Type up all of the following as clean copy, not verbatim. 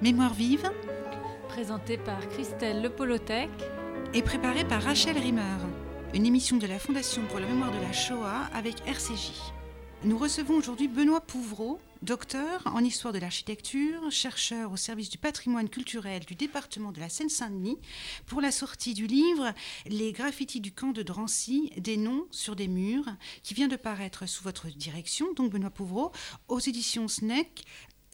Mémoire vive, Présenté par Christelle Lepolothèque et préparée par Rachel Rimmer, une émission de la Fondation pour la mémoire de la Shoah avec RCJ. Nous recevons aujourd'hui Benoît Pouvreau, docteur en histoire de l'architecture, chercheur au service du patrimoine culturel du département de la Seine-Saint-Denis, pour la sortie du livre « Les graffitis du camp de Drancy, des noms sur des murs », qui vient de paraître sous votre direction, donc Benoît Pouvreau, aux éditions SNEC.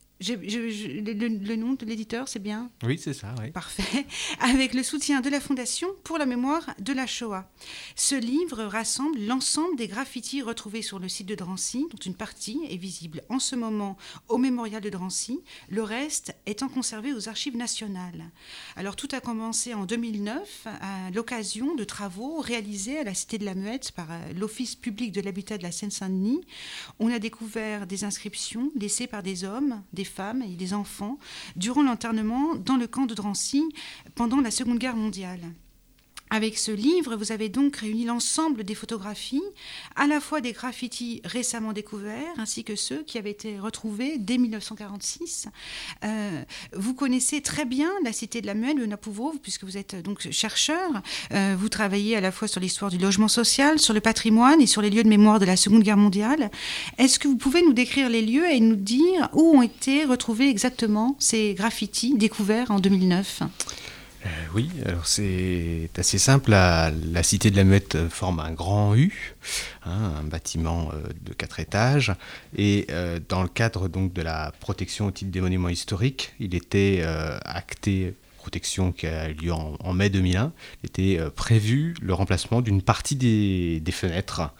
Le nom de l'éditeur, c'est bien ? Oui, c'est ça, oui. Parfait. Avec le soutien de la Fondation pour la mémoire de la Shoah. Ce livre rassemble l'ensemble des graffitis retrouvés sur le site de Drancy, dont une partie est visible en ce moment au mémorial de Drancy, le reste étant conservé aux archives nationales. Alors tout a commencé en 2009 à l'occasion de travaux réalisés à la Cité de la Muette par l'Office public de l'habitat de la Seine-Saint-Denis. On a découvert des inscriptions laissées par des hommes, des femmes et des enfants durant l'internement dans le camp de Drancy pendant la Seconde Guerre mondiale. Avec ce livre, vous avez donc réuni l'ensemble des photographies, à la fois des graffitis récemment découverts, ainsi que ceux qui avaient été retrouvés dès 1946. Vous connaissez très bien la Cité de la Muette, Benoît Pouvreau, puisque vous êtes donc chercheur. Vous travaillez à la fois sur l'histoire du logement social, sur le patrimoine et sur les lieux de mémoire de la Seconde Guerre mondiale. Est-ce que vous pouvez nous décrire les lieux et nous dire où ont été retrouvés exactement ces graffitis découverts en 2009 ? Oui, alors c'est assez simple. La Cité de la Muette forme un grand U, un bâtiment de 4 étages. Et dans le cadre donc, de la protection au titre des monuments historiques, il était acté, protection qui a eu lieu en mai 2001, il était prévu le remplacement d'une partie des fenêtres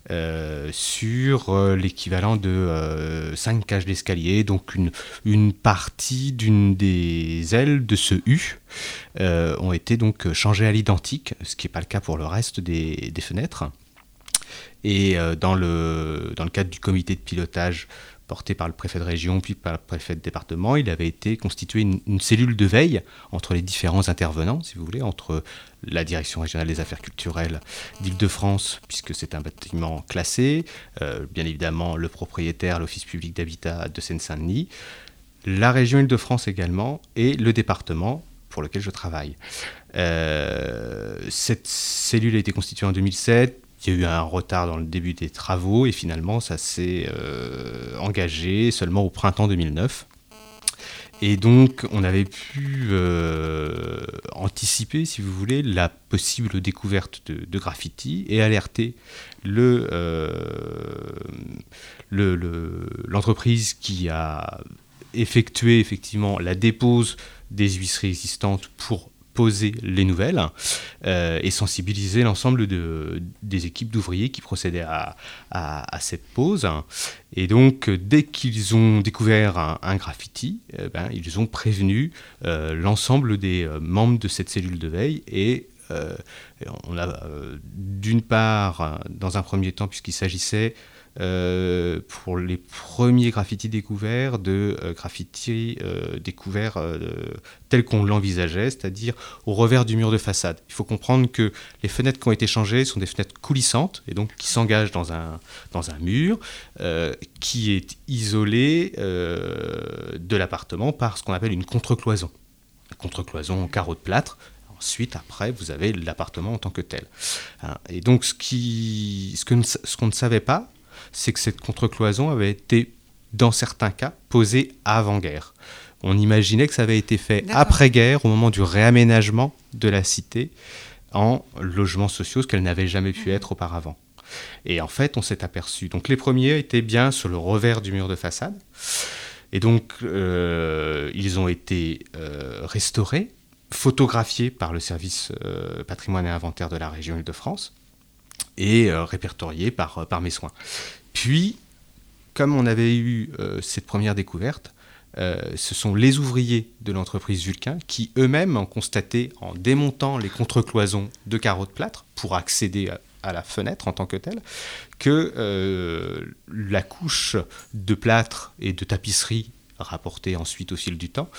sur l'équivalent de 5 cages d'escalier, donc une partie d'une des ailes de ce U ont été donc changées à l'identique, ce qui n'est pas le cas pour le reste des fenêtres. Et dans le cadre du comité de pilotage porté par le préfet de région puis par le préfet de département, il avait été constitué une cellule de veille entre les différents intervenants, si vous voulez, entre la direction régionale des affaires culturelles d'Île-de-France, puisque c'est un bâtiment classé, bien évidemment le propriétaire, l'Office public d'habitat de Seine-Saint-Denis, la région Île-de-France également, et le département pour lequel je travaille. Cette cellule a été constituée en 2007. Il y a eu un retard dans le début des travaux et finalement ça s'est engagé seulement au printemps 2009. Et donc on avait pu anticiper, si vous voulez, la possible découverte de graffitis et alerter l'entreprise qui a effectué effectivement la dépose des huisseries existantes pour poser les nouvelles et sensibiliser l'ensemble des équipes d'ouvriers qui procédaient à cette pose. Et donc, dès qu'ils ont découvert un graffiti, ils ont prévenu l'ensemble des membres de cette cellule de veille et on a d'une part, dans un premier temps, puisqu'il s'agissait pour les premiers graffitis découverts, de graffitis découverts tels qu'on l'envisageait, c'est-à-dire au revers du mur de façade. Il faut comprendre que les fenêtres qui ont été changées sont des fenêtres coulissantes, et donc qui s'engagent dans un mur qui est isolé de l'appartement par ce qu'on appelle une contre-cloison. Une contre-cloison en carreau de plâtre. Ensuite, après, vous avez l'appartement en tant que tel. Et donc, ce qu'on ne savait pas, c'est que cette contre-cloison avait été, dans certains cas, posée avant-guerre. On imaginait que ça avait été fait après-guerre, au moment du réaménagement de la cité en logements sociaux, ce qu'elle n'avait jamais pu être auparavant. Et en fait, on s'est aperçu. Donc, les premiers étaient bien sur le revers du mur de façade. Et donc, ils ont été restaurés, photographiés par le service patrimoine et inventaire de la région Île-de-France et répertoriés par mes soins. Puis, comme on avait eu cette première découverte, ce sont les ouvriers de l'entreprise Vulcain qui eux-mêmes ont constaté, en démontant les contre-cloisons de carreaux de plâtre pour accéder à la fenêtre en tant que telle, que la couche de plâtre et de tapisserie rapportée ensuite au fil du temps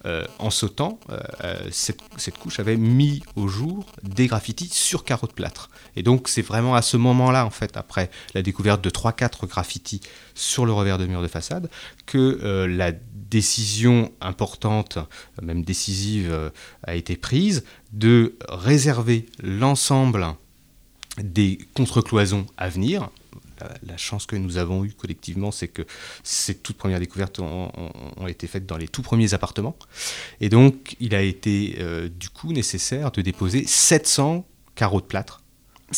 en sautant, cette couche avait mis au jour des graffitis sur carreaux de plâtre. Et donc c'est vraiment à ce moment-là, en fait, après la découverte de 3-4 graffitis sur le revers de mur de façade, que la décision importante, même décisive, a été prise de réserver l'ensemble des contre-cloisons à venir. La chance que nous avons eue collectivement, c'est que ces toutes premières découvertes ont été faites dans les tout premiers appartements. Et donc, il a été du coup nécessaire de déposer 700 carreaux de plâtre. 700 ?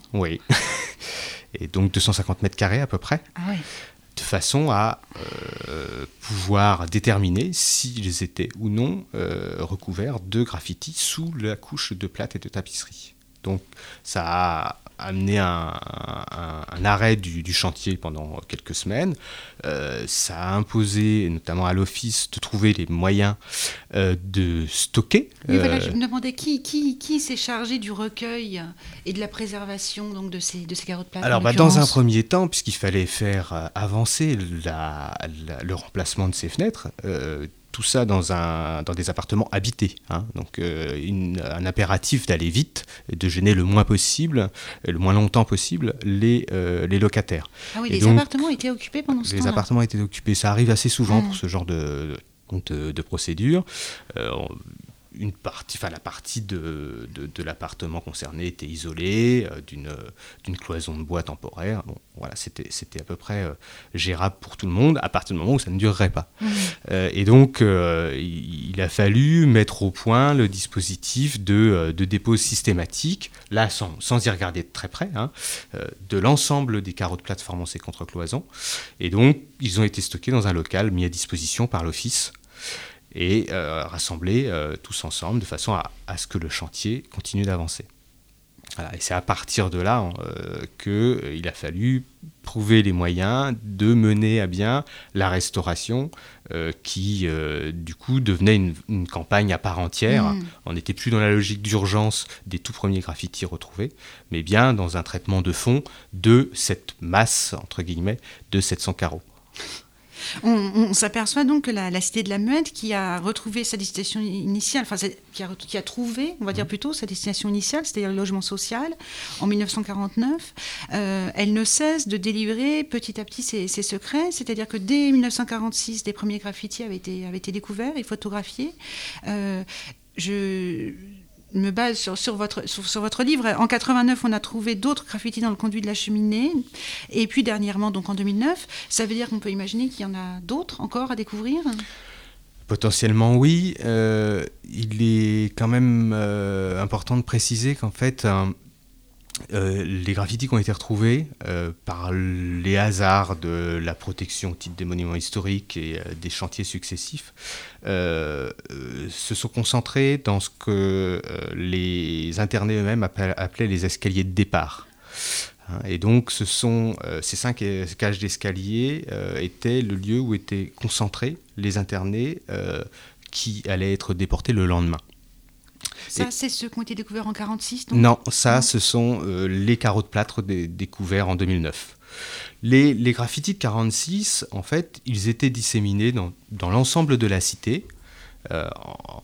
Oui. Et donc 250 mètres carrés à peu près. Ah oui. De façon à pouvoir déterminer s'ils étaient ou non recouverts de graffitis sous la couche de plâtre et de tapisserie. Donc ça a amené un arrêt du chantier pendant quelques semaines. Ça a imposé notamment à l'office de trouver les moyens de stocker. Oui, voilà, je me demandais qui s'est chargé du recueil et de la préservation donc, de ces carreaux de plâtre. Alors dans un premier temps, puisqu'il fallait faire avancer le remplacement de ces fenêtres, tout ça dans des appartements habités. Hein. Donc un impératif d'aller vite et de gêner le moins possible, et le moins longtemps possible, les locataires. Ah oui, et les donc, appartements étaient occupés pendant ce temps-là. Les appartements étaient occupés. Ça arrive assez souvent pour ce genre de procédure. La partie de l'appartement concerné était isolée d'une cloison de bois temporaire. Bon, voilà, c'était à peu près gérable pour tout le monde, à partir du moment où ça ne durerait pas. Et donc, il a fallu mettre au point le dispositif de dépose systématique, là sans y regarder de très près, hein, de l'ensemble des carreaux de plâtre formant ces contre-cloisons. Et donc, ils ont été stockés dans un local mis à disposition par l'office et rassemblés tous ensemble de façon à ce que le chantier continue d'avancer. Voilà, et c'est à partir de là qu'il a fallu trouver les moyens de mener à bien la restauration qui, du coup, devenait une campagne à part entière. On n'était plus dans la logique d'urgence des tout premiers graffitis retrouvés, mais bien dans un traitement de fond de cette masse, entre guillemets, de 700 carreaux. On s'aperçoit donc que la Cité de la Muette, qui a retrouvé sa destination initiale, enfin qui a trouvé, on va dire plutôt, sa destination initiale, c'est-à-dire le logement social, en 1949, elle ne cesse de délivrer petit à petit ses secrets, c'est-à-dire que dès 1946, des premiers graffitis avaient été découverts et photographiés. Je me base sur votre livre. En 89, on a trouvé d'autres graffitis dans le conduit de la cheminée. Et puis dernièrement, donc en 2009, ça veut dire qu'on peut imaginer qu'il y en a d'autres encore à découvrir ? Potentiellement, oui. Il est quand même important de préciser qu'en fait, les graffitis qui ont été retrouvés par les hasards de la protection au titre des monuments historiques et des chantiers successifs se sont concentrés dans ce que les internés eux-mêmes appelaient les escaliers de départ. Et donc, ces 5 cages d'escalier étaient le lieu où étaient concentrés les internés qui allaient être déportés le lendemain. Ça, c'est ceux qui ont été découverts en 1946 ? Non, ce sont les carreaux de plâtre découverts en 2009. Les graffitis de 1946, en fait, ils étaient disséminés dans l'ensemble de la cité. Fin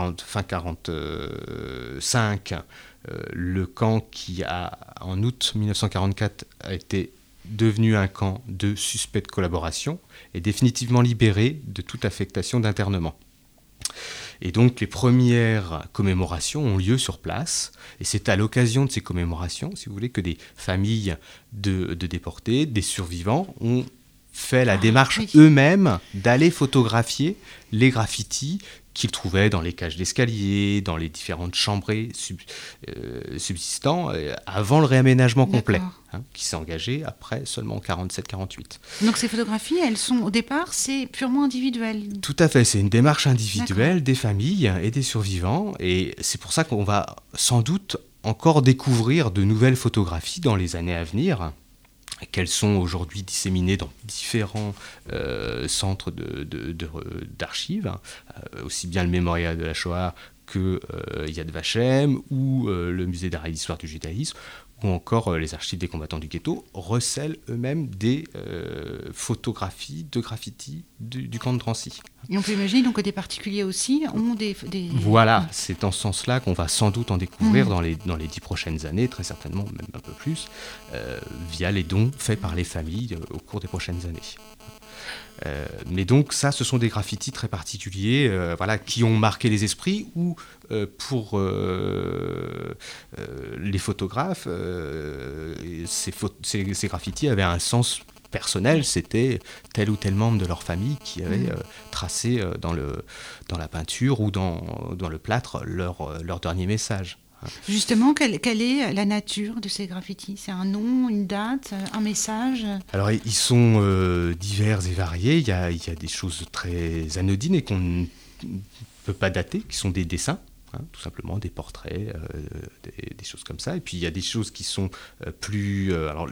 1945, le camp qui, en août 1944, a été devenu un camp de suspects de collaboration, est définitivement libéré de toute affectation d'internement. Et donc les premières commémorations ont lieu sur place, et c'est à l'occasion de ces commémorations, si vous voulez, que des familles de déportés, des survivants, ont fait la démarche eux-mêmes d'aller photographier les graffitis qu'ils trouvaient dans les cages d'escalier, dans les différentes chambrées subsistant avant le réaménagement complet, qui s'est engagé après seulement en 1947-1948. Donc ces photographies, elles sont au départ, c'est purement individuel. Tout à fait, c'est une démarche individuelle des familles et des survivants, et c'est pour ça qu'on va sans doute encore découvrir de nouvelles photographies dans les années à venir, qu'elles sont aujourd'hui disséminées dans différents centres d'archives, aussi bien le Mémorial de la Shoah que Yad Vashem ou le Musée d'art et d'histoire du judaïsme, ou encore les archives des combattants du ghetto recèlent eux-mêmes des photographies de graffitis du camp de Drancy. Et on peut imaginer donc que des particuliers aussi ont des... Voilà, c'est dans ce sens-là qu'on va sans doute en découvrir dans les 10 prochaines années, très certainement, même un peu plus, via les dons faits par les familles au cours des prochaines années. Mais donc ça, ce sont des graffitis très particuliers, qui ont marqué les esprits, ou pour les photographes, ces graffitis avaient un sens personnel. C'était tel ou tel membre de leur famille qui avait tracé dans la peinture ou dans le plâtre leur dernier message. Justement, quelle est la nature de ces graffitis ? C'est un nom, une date, un message ? Alors, ils sont divers et variés. Il y a des choses très anodines et qu'on ne peut pas dater, qui sont des dessins, tout simplement, des portraits, des choses comme ça. Et puis, il y a des choses qui sont plus... alors,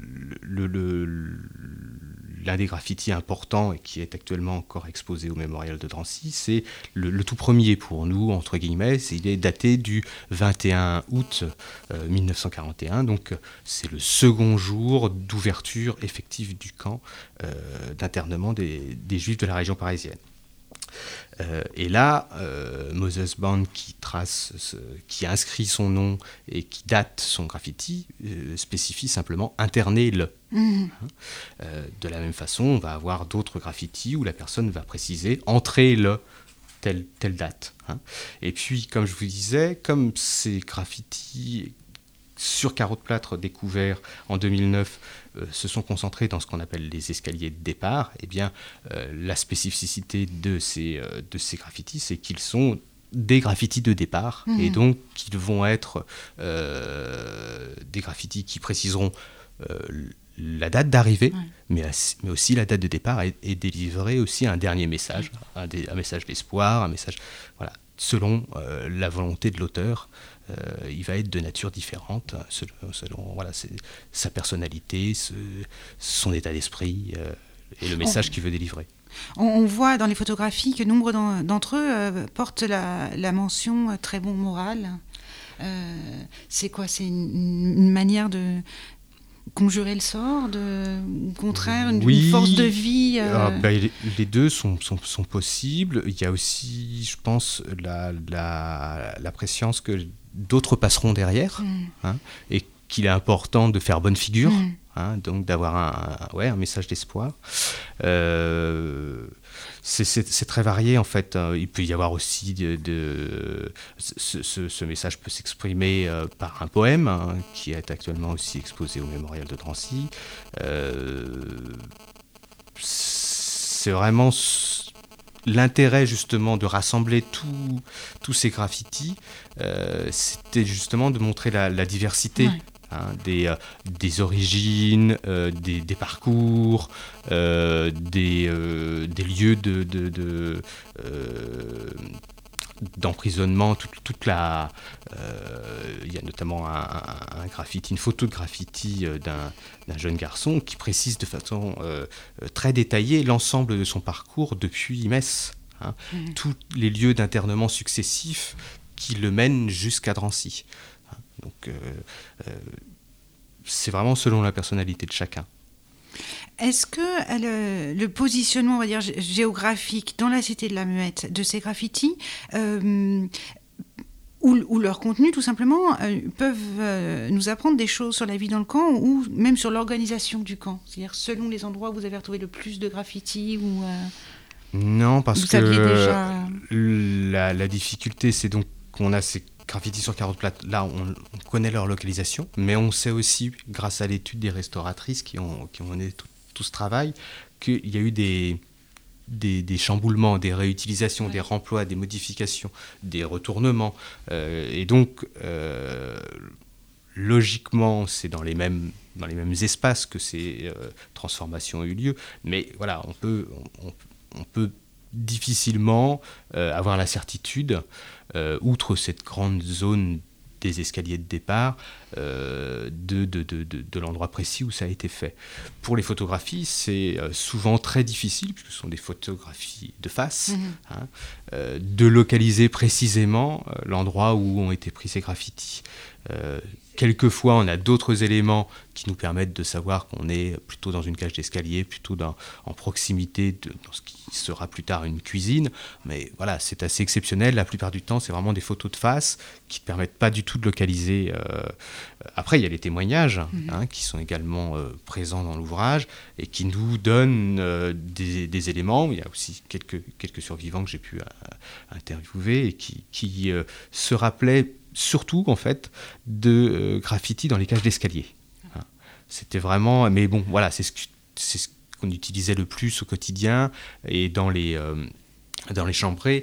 l'un des graffitis importants et qui est actuellement encore exposé au mémorial de Drancy, c'est le tout premier pour nous, entre guillemets. Il est daté du 21 août 1941, donc c'est le second jour d'ouverture effective du camp d'internement des Juifs de la région parisienne. Et là, Moses Band, qui inscrit son nom et qui date son graffiti, spécifie simplement « interner-le ». De la même façon, on va avoir d'autres graffitis où la personne va préciser « entrez-le ». Telle date. Et puis, comme je vous disais, comme ces graffitis sur carreaux de plâtre découverts en 2009 se sont concentrés dans ce qu'on appelle les escaliers de départ, eh bien, la spécificité de ces graffitis, c'est qu'ils sont des graffitis de départ, et donc qu'ils vont être des graffitis qui préciseront la date d'arrivée, mais aussi la date de départ, et délivrer aussi un dernier message, un message d'espoir, un message, selon la volonté de l'auteur. Il va être de nature différente, selon sa personnalité, son état d'esprit et le message qu'il veut délivrer. On voit dans les photographies que nombre d'entre eux portent la mention « très bon moral ». C'est quoi ? C'est une manière de conjurer le sort, au contraire, une force de vie les deux sont possibles. Il y a aussi, je pense, la préscience que d'autres passeront derrière, et qu'il est important de faire bonne figure, donc d'avoir un message d'espoir. C'est très varié, en fait. Il peut y avoir aussi ce message peut s'exprimer par un poème, qui est actuellement aussi exposé au mémorial de Drancy. C'est vraiment l'intérêt, justement, de rassembler tous ces graffitis, c'était justement de montrer la diversité. Des origines, des parcours, des lieux d'emprisonnement, toute la... il y a notamment un graffiti, une photo de graffiti d'un jeune garçon qui précise de façon très détaillée l'ensemble de son parcours depuis Metz. Tous les lieux d'internement successifs qui le mènent jusqu'à Drancy. Donc, c'est vraiment selon la personnalité de chacun. Est-ce que le positionnement, on va dire, géographique dans la cité de la Muette de ces graffitis, ou leur contenu, tout simplement, peuvent nous apprendre des choses sur la vie dans le camp, ou même sur l'organisation du camp ? C'est-à-dire, selon les endroits où vous avez retrouvé le plus de graffitis, ou... Non, parce vous saviez déjà... la difficulté, c'est donc qu'on a ces graffitis sur carreaux de plâtre. Là, on connaît leur localisation, mais on sait aussi, grâce à l'étude des restauratrices qui ont mené tout ce travail, qu'il y a eu des chamboulements, des réutilisations, des remplois, des modifications, des retournements. Et donc, logiquement, c'est dans les mêmes espaces que ces transformations ont eu lieu. Mais voilà, on peut difficilement avoir la certitude, outre cette grande zone des escaliers de départ, de l'endroit précis où ça a été fait. Pour les photographies, c'est souvent très difficile, puisque ce sont des photographies de face, de localiser précisément l'endroit où ont été pris ces graffitis. quelquefois, on a d'autres éléments qui nous permettent de savoir qu'on est plutôt dans une cage d'escalier, plutôt en proximité dans ce qui sera plus tard une cuisine. Mais voilà, c'est assez exceptionnel. La plupart du temps, c'est vraiment des photos de face qui ne permettent pas du tout de localiser. Après, il y a les témoignages qui sont également présents dans l'ouvrage et qui nous donnent des éléments. Il y a aussi quelques survivants que j'ai pu interviewer et qui se rappelaient surtout, en fait, de graffiti dans les cages d'escalier. C'était vraiment... Mais bon, voilà, c'est ce qu'on utilisait le plus au quotidien. Et dans les chambrées,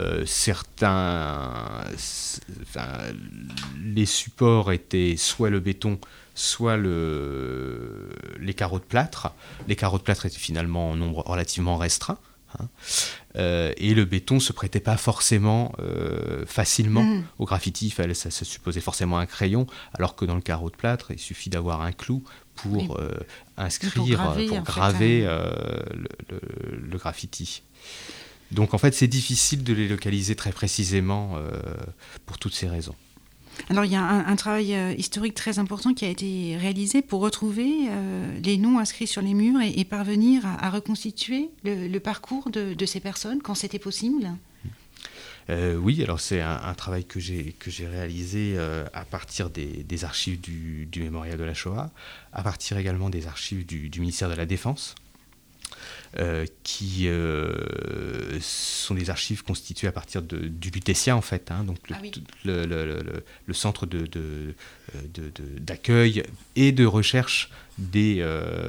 les supports étaient soit le béton, soit les carreaux de plâtre. Les carreaux de plâtre étaient finalement en nombre relativement restreint. Et le béton ne se prêtait pas forcément facilement au graffiti. Ça supposait forcément un crayon, alors que dans le carreau de plâtre, il suffit d'avoir un clou pour inscrire, pour graver le graffiti. Donc en fait, c'est difficile de les localiser très précisément pour toutes ces raisons. Alors il y a un travail historique très important qui a été réalisé pour retrouver les noms inscrits sur les murs et parvenir à reconstituer le parcours de ces personnes quand c'était possible. Oui, alors c'est un travail que j'ai réalisé à partir des archives du Mémorial de la Shoah, à partir également des archives du ministère de la Défense. Qui sont des archives constituées à partir du Lutetia, en fait, donc le centre d'accueil et de recherche des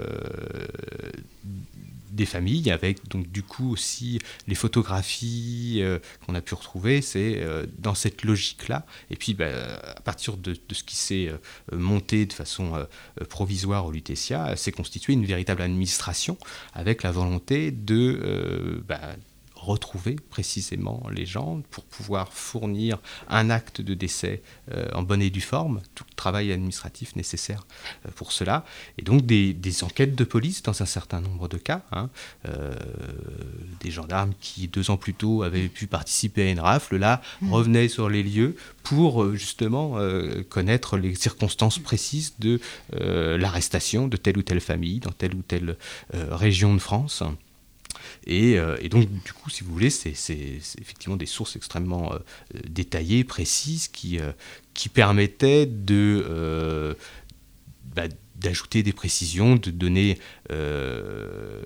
familles, avec donc du coup aussi les photographies qu'on a pu retrouver, c'est dans cette logique-là. Et puis à partir de ce qui s'est monté de façon provisoire au Lutetia, s'est constituée une véritable administration avec la volonté de retrouver précisément les gens pour pouvoir fournir un acte de décès en bonne et due forme, tout le travail administratif nécessaire pour cela, et donc des enquêtes de police dans un certain nombre de cas, des gendarmes qui 2 ans plus tôt avaient pu participer à une rafle, là revenaient sur les lieux pour justement connaître les circonstances précises de l'arrestation de telle ou telle famille dans telle ou telle région de France. Et donc, du coup, si vous voulez, c'est effectivement des sources extrêmement détaillées, précises, qui permettaient d'ajouter des précisions, de donner un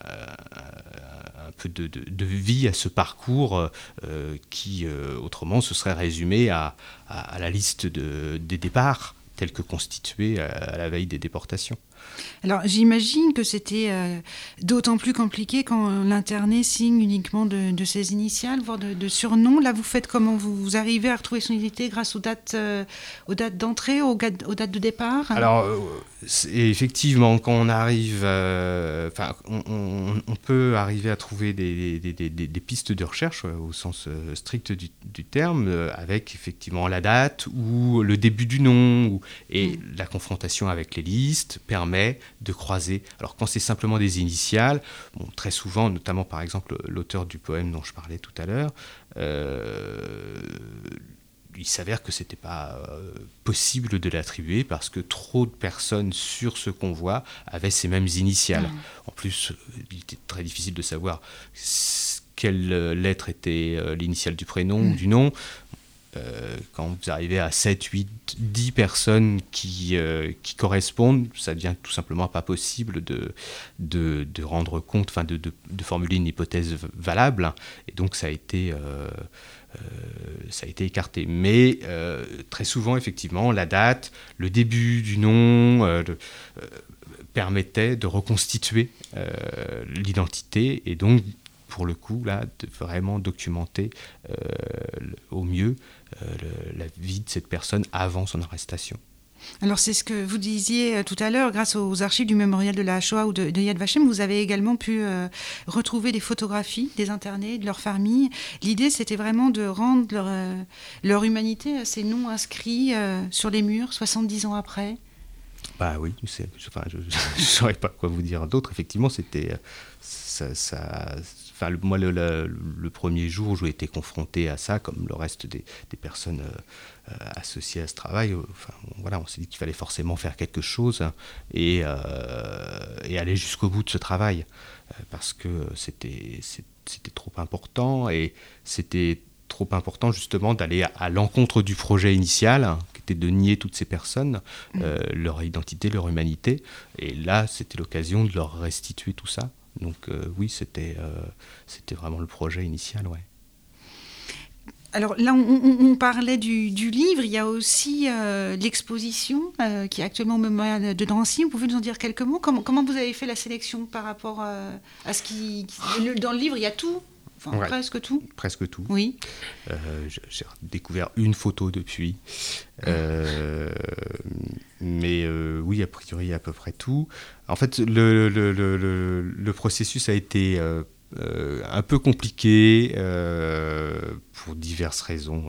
peu de vie à ce parcours qui, autrement, se serait résumé à la liste des départs tels que constitués à la veille des déportations. Alors j'imagine que c'était d'autant plus compliqué quand l'interné signe uniquement de ses initiales, voire de surnoms. Là, vous faites comment? Vous arrivez à retrouver son identité grâce aux dates d'entrée, aux dates de départ? Alors, effectivement, quand on arrive... on peut arriver à trouver des pistes de recherche au sens strict du terme, avec effectivement la date ou le début du nom, et la confrontation avec les listes permet de croiser. Alors quand c'est simplement des initiales, très souvent, notamment par exemple l'auteur du poème dont je parlais tout à l'heure, il s'avère que c'était pas possible de l'attribuer parce que trop de personnes sur ce convoi avaient ces mêmes initiales. En plus, il était très difficile de savoir quelle lettre était l'initiale du prénom ou du nom. Quand vous arrivez à 7, 8, 10 personnes qui correspondent, ça devient tout simplement pas possible de rendre compte, de formuler une hypothèse valable, et donc ça a été écarté. Mais très souvent, effectivement, la date, le début du nom permettait de reconstituer l'identité, et donc pour le coup, là, de vraiment documenter au mieux la vie de cette personne avant son arrestation. Alors c'est ce que vous disiez tout à l'heure, grâce aux archives du Mémorial de la Shoah ou de Yad Vashem, vous avez également pu retrouver des photographies des internés, de leurs familles. L'idée, c'était vraiment de rendre leur humanité à ces noms inscrits sur les murs 70 ans après. Bah oui, je ne saurais pas quoi vous dire d'autre. Effectivement, c'était... Ça le premier jour où j'ai été confronté à ça, comme le reste des personnes associées à ce travail, on s'est dit qu'il fallait forcément faire quelque chose et aller jusqu'au bout de ce travail, parce que c'était trop important, et c'était trop important justement d'aller à l'encontre du projet initial, qui était de nier toutes ces personnes, leur identité, leur humanité, et là c'était l'occasion de leur restituer tout ça. Donc oui, c'était vraiment le projet initial, ouais. Alors là, on parlait du livre, il y a aussi l'exposition qui est actuellement au Mémorial de Drancy. Vous pouvez nous en dire quelques mots ? Comment vous avez fait la sélection par rapport à ce qui... Dans le livre, il y a tout ? Enfin, ouais, presque tout. Presque tout. Oui. J'ai découvert une photo depuis. Mais oui, a priori, il y a à peu près tout. En fait, le processus a été un peu compliqué pour diverses raisons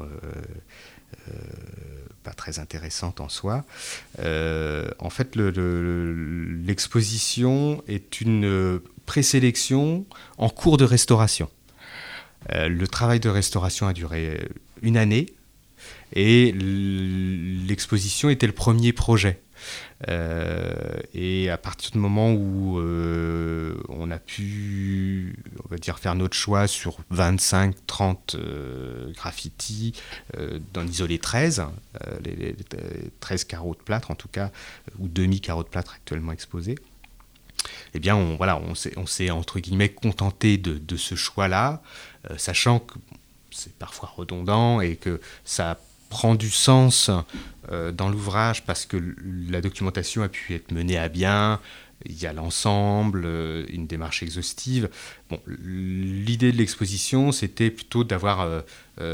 pas très intéressantes en soi. En fait, l'exposition est une présélection en cours de restauration. Le travail de restauration a duré une année et l'exposition était le premier projet. Et à partir du moment où on a pu, on va dire, faire notre choix sur 25-30 graffitis, d'en isoler 13, les 13 carreaux de plâtre en tout cas, ou demi-carreaux de plâtre actuellement exposés, eh bien on s'est entre guillemets contenté de ce choix-là, sachant que c'est parfois redondant et que ça prend du sens dans l'ouvrage parce que la documentation a pu être menée à bien, il y a l'ensemble, une démarche exhaustive. Bon, l'idée de l'exposition, c'était plutôt d'avoir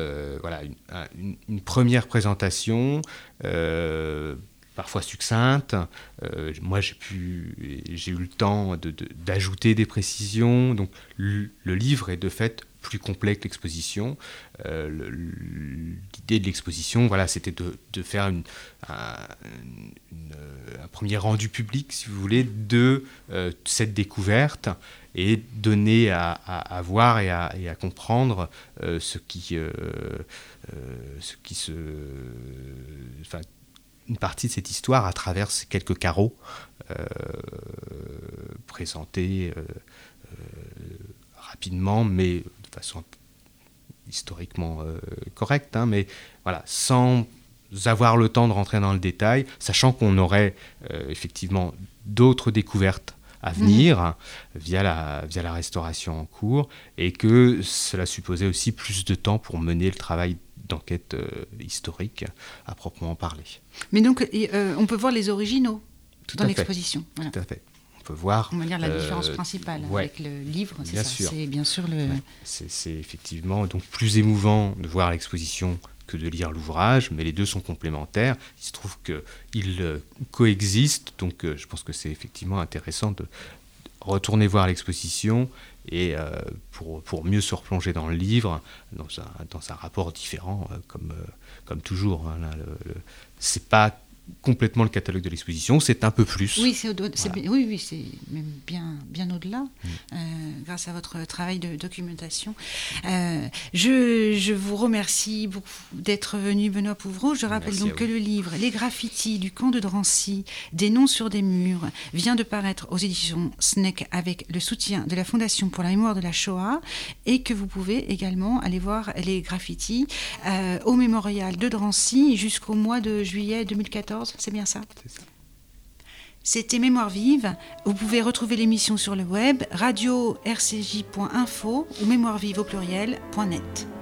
une première présentation, parfois succincte. Moi, j'ai eu le temps d'ajouter des précisions. Donc, le livre est de fait plus complet que l'exposition. L'idée de l'exposition, c'était de faire un premier rendu public, si vous voulez, de cette découverte et donner à voir et à comprendre une partie de cette histoire à travers ces quelques carreaux présentés rapidement, mais de façon historiquement correcte, mais voilà, sans avoir le temps de rentrer dans le détail, sachant qu'on aurait effectivement d'autres découvertes à venir via la restauration en cours, et que cela supposait aussi plus de temps pour mener le travail d'enquête historique à proprement parler. Mais donc, on peut voir les originaux dans l'exposition. Voilà. Tout à fait. On peut voir... On va dire la différence principale avec le livre, c'est bien ça. Sûr. C'est bien sûr le... Ouais. C'est effectivement donc plus émouvant de voir l'exposition que de lire l'ouvrage, mais les deux sont complémentaires. Il se trouve qu'ils coexistent, donc je pense que c'est effectivement intéressant de retourner voir l'exposition et pour mieux se replonger dans le livre, dans un rapport différent, comme toujours. C'est pas complètement le catalogue de l'exposition, c'est un peu plus. Oui, c'est même bien au-delà, grâce à votre travail de documentation. Je vous remercie beaucoup d'être venu, Benoît Pouvreau. Je rappelle donc que le livre « Les graffitis du camp de Drancy, des noms sur des murs » vient de paraître aux éditions SNEC avec le soutien de la Fondation pour la mémoire de la Shoah, et que vous pouvez également aller voir les graffitis au Mémorial de Drancy jusqu'au mois de juillet 2014. C'est bien ça ? C'est ça. C'était Mémoire vive. Vous pouvez retrouver l'émission sur le web radio-rcj.info ou mémoirevive au pluriel.net.